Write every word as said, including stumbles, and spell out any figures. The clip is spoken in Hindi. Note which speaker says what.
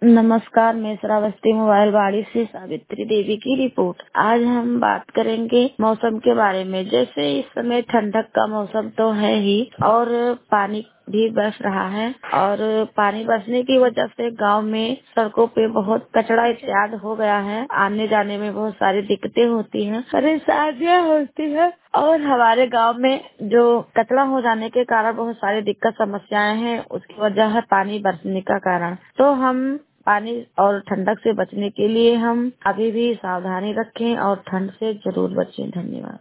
Speaker 1: नमस्कार, मैं श्रावस्ती मोबाइल वाड़ी से सावित्री देवी की रिपोर्ट। आज हम बात करेंगे मौसम के बारे में। जैसे इस समय ठंडक का मौसम तो है ही और पानी भी बरस रहा है और पानी बरसने की वजह से गांव में सड़कों पे बहुत कचरा इत्यादि हो गया है। आने जाने में बहुत सारी दिक्कतें होती हैं, परेशानियां होती हैं और हमारे गांव में जो कचरा हो जाने के कारण बहुत सारी दिक्कत समस्याएं हैं। उसकी वजह है पानी बरसने का कारण। तो हम पानी और ठंडक से बचने के लिए हम अभी भी सावधानी रखें और ठंड से जरूर बचें। धन्यवाद।